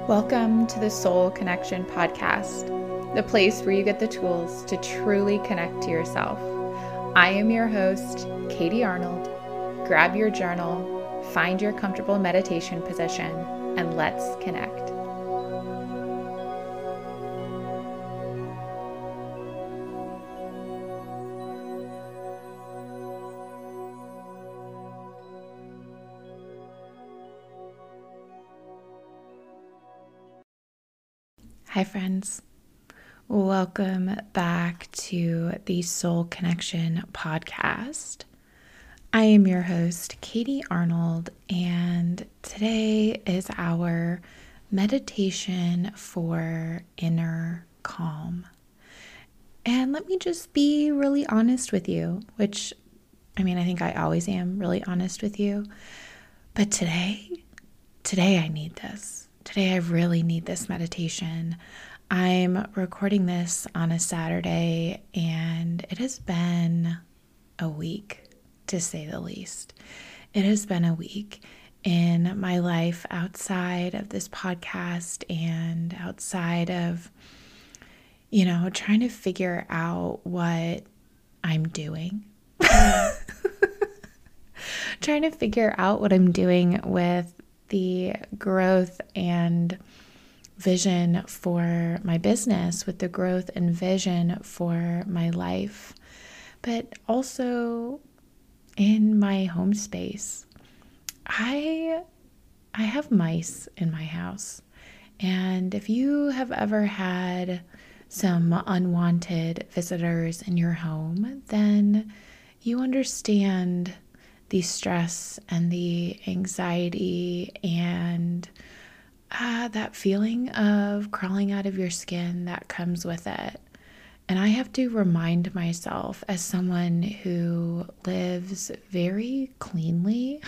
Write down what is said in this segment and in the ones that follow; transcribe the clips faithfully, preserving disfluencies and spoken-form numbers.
Welcome to the Soul Connection Podcast, the place where you get the tools to truly connect to yourself. I am your host, Katie Arnold. Grab your journal, find your comfortable meditation position, and let's connect. Hi friends, welcome back to the Soul Connection Podcast. I am your host, Katie Arnold, and today is our meditation for inner calm. And let me just be really honest with you, which, I mean, I think I always am really honest with you, but today, today I need this. Today I really need this meditation. I'm recording this on a Saturday, and it has been a week, to say the least. It has been a week in my life outside of this podcast and outside of, you know, trying to figure out what I'm doing. Trying to figure out what I'm doing with the growth and vision for my business, with the growth and vision for my life, but also in my home space. I I have mice in my house, and if you have ever had some unwanted visitors in your home, then you understand the stress and the anxiety and uh, that feeling of crawling out of your skin that comes with it. And I have to remind myself, as someone who lives very cleanly,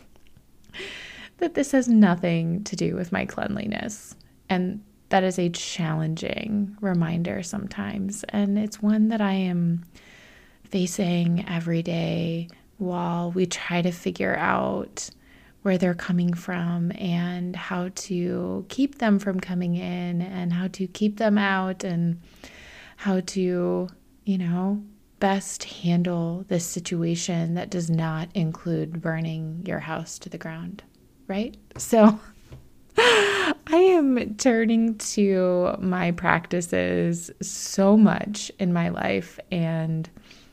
that this has nothing to do with my cleanliness. And that is a challenging reminder sometimes. And it's one that I am facing every day while we try to figure out where they're coming from and how to keep them from coming in and how to keep them out and how to, you know, best handle this situation that does not include burning your house to the ground, right? So I am turning to my practices so much in my life, and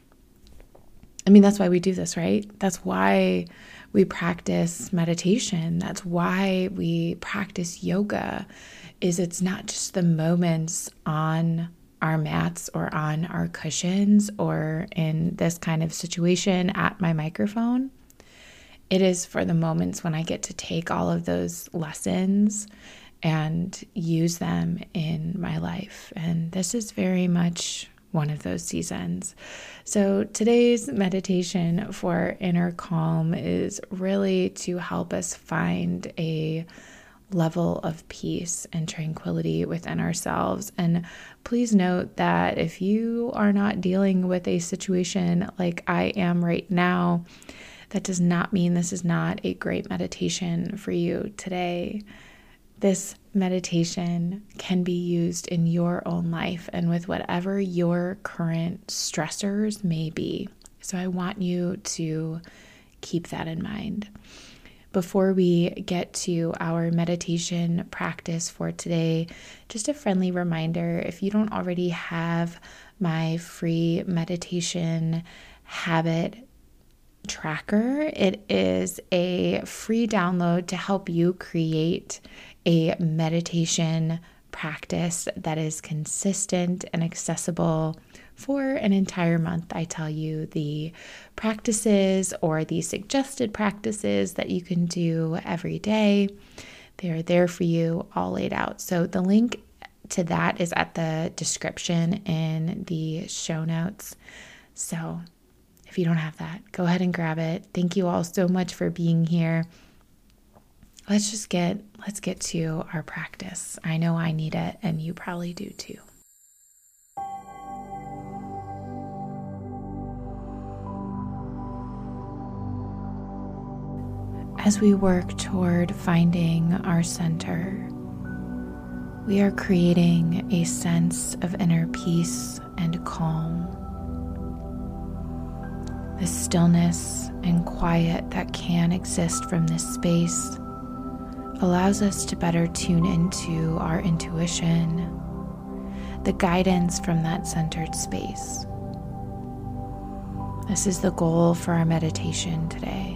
I mean, that's why we do this, right? That's why we practice meditation. That's why we practice yoga, is it's not just the moments on our mats or on our cushions or in this kind of situation at my microphone. It is for the moments when I get to take all of those lessons and use them in my life. And this is very much one of those seasons. So today's meditation for inner calm is really to help us find a level of peace and tranquility within ourselves. And please note that if you are not dealing with a situation like I am right now, that does not mean this is not a great meditation for you today. This meditation can be used in your own life and with whatever your current stressors may be. So I want you to keep that in mind. Before we get to our meditation practice for today, just a friendly reminder, if you don't already have my free meditation habit tracker, it is a free download to help you create a meditation practice that is consistent and accessible for an entire month. I tell you the practices or the suggested practices that you can do every day. They are there for you, all laid out. So the link to that is at the description in the show notes. So if you don't have that, go ahead and grab it. Thank you all so much for being here. Let's just get, let's get to our practice. I know I need it, and you probably do too. As we work toward finding our center, we are creating a sense of inner peace and calm. The stillness and quiet that can exist from this space allows us to better tune into our intuition, the guidance from that centered space. This is the goal for our meditation today.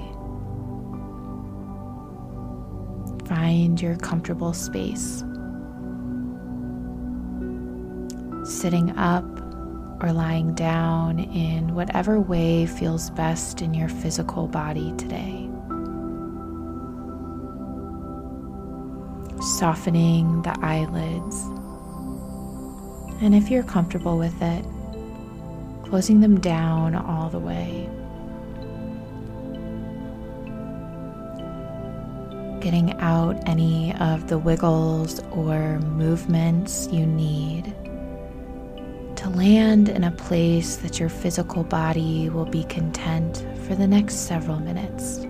Find your comfortable space. Sitting up or lying down in whatever way feels best in your physical body today. Softening the eyelids, and if you're comfortable with it, closing them down all the way. Getting out any of the wiggles or movements you need to land in a place that your physical body will be content for the next several minutes.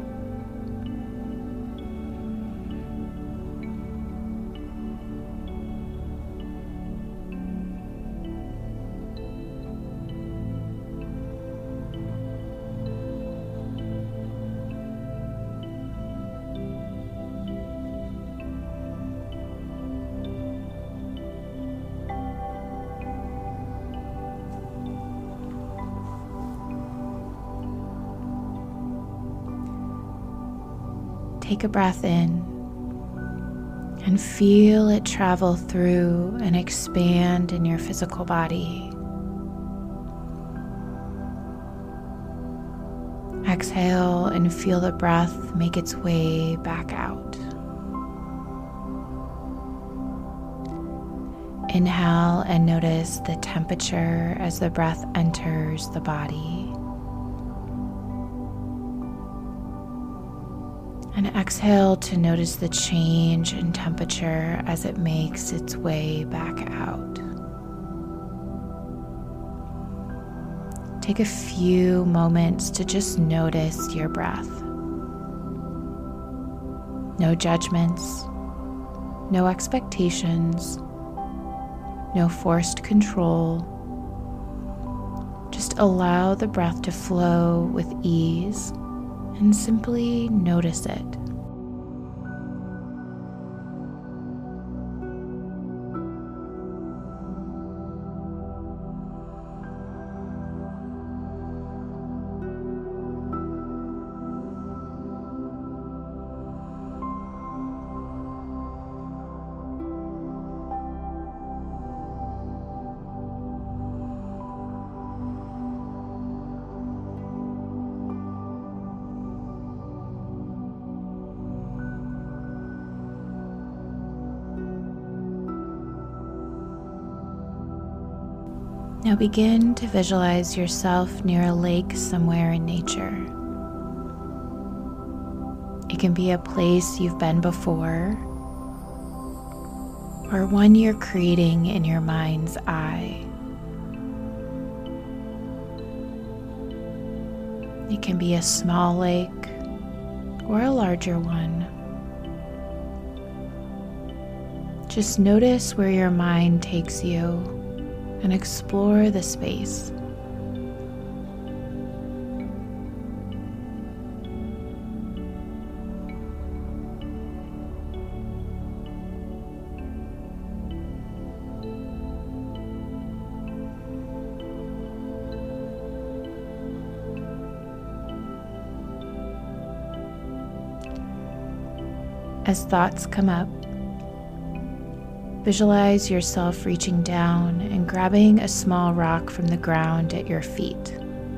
Take a breath in and feel it travel through and expand in your physical body. Exhale and feel the breath make its way back out. Inhale and notice the temperature as the breath enters the body. And exhale to notice the change in temperature as it makes its way back out. Take a few moments to just notice your breath. No judgments, no expectations, no forced control. Just allow the breath to flow with ease and simply notice it. Now begin to visualize yourself near a lake somewhere in nature. It can be a place you've been before, or one you're creating in your mind's eye. It can be a small lake or a larger one. Just notice where your mind takes you and explore the space. As thoughts come up, visualize yourself reaching down and grabbing a small rock from the ground at your feet.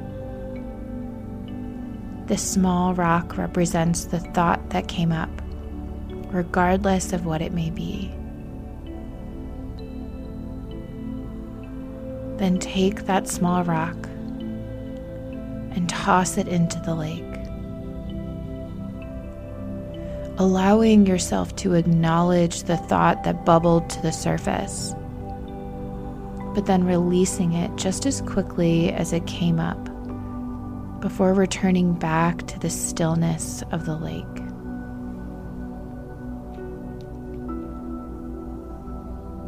This small rock represents the thought that came up, regardless of what it may be. Then take that small rock and toss it into the lake, allowing yourself to acknowledge the thought that bubbled to the surface, but then releasing it just as quickly as it came up before returning back to the stillness of the lake.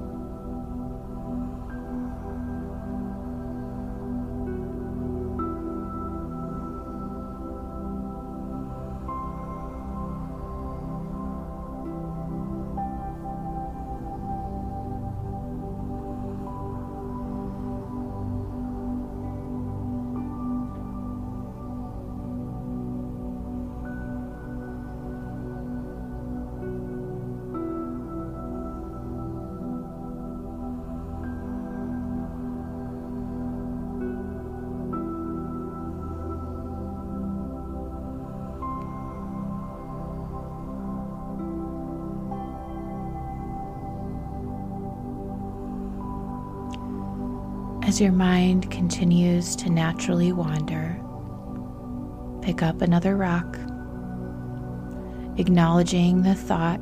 As your mind continues to naturally wander, pick up another rock, acknowledging the thought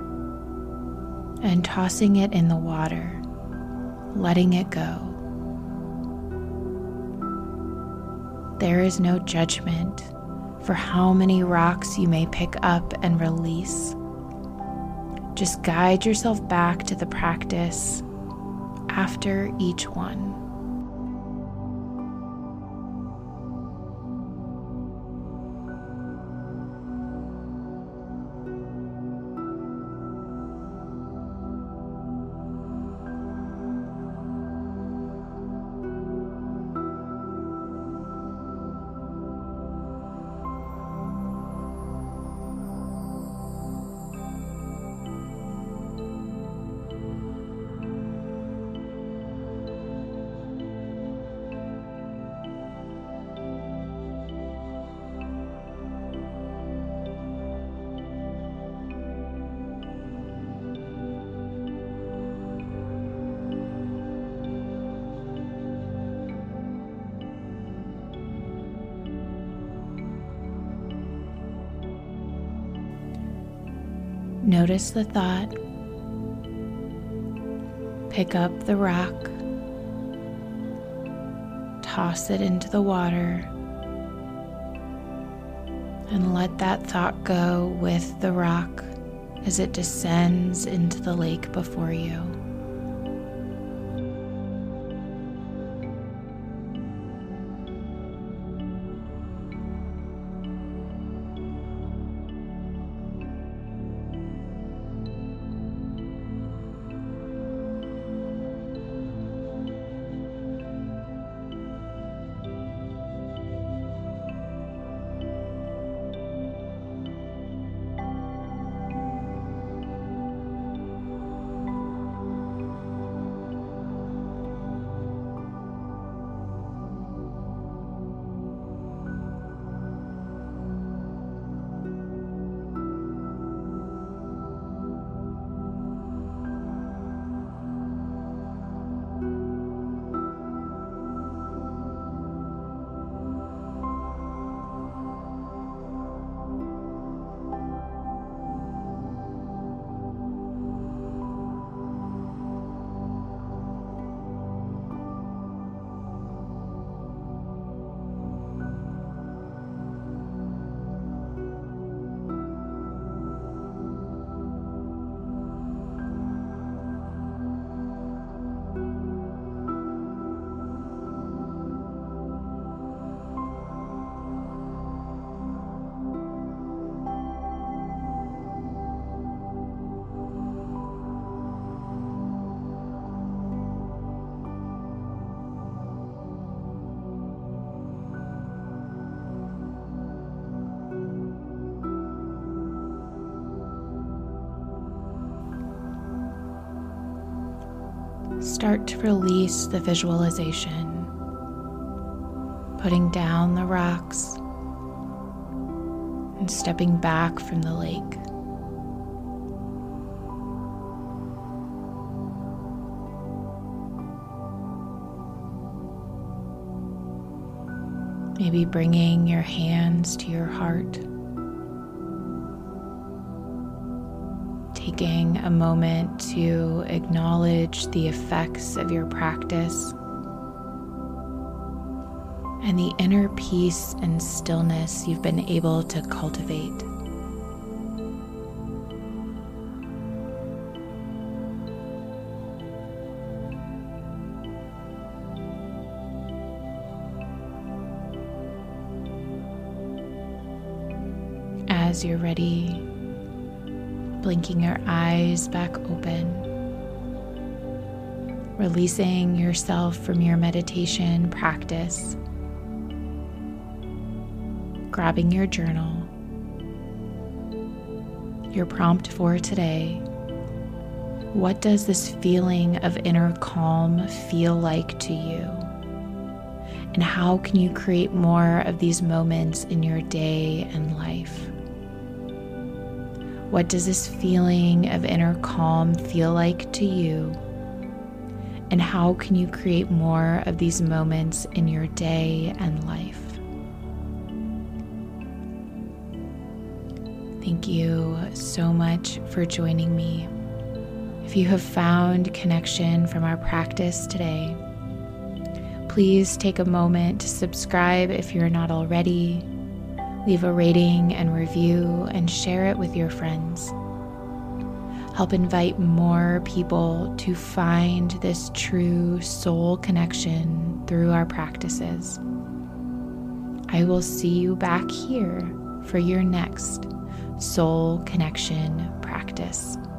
and tossing it in the water, letting it go. There is no judgment for how many rocks you may pick up and release. Just guide yourself back to the practice after each one. Notice the thought. Pick up the rock, toss it into the water, and let that thought go with the rock as it descends into the lake before you. Start to release the visualization, putting down the rocks and stepping back from the lake. Maybe bringing your hands to your heart, taking a moment to acknowledge the effects of your practice and the inner peace and stillness you've been able to cultivate. As you're ready, blinking your eyes back open, releasing yourself from your meditation practice, grabbing your journal. Your prompt for today: what does this feeling of inner calm feel like to you? And how can you create more of these moments in your day and life? What does this feeling of inner calm feel like to you? And how can you create more of these moments in your day and life? Thank you so much for joining me. If you have found connection from our practice today, please take a moment to subscribe if you're not already. Leave a rating and review and share it with your friends. Help invite more people to find this true soul connection through our practices. I will see you back here for your next soul connection practice.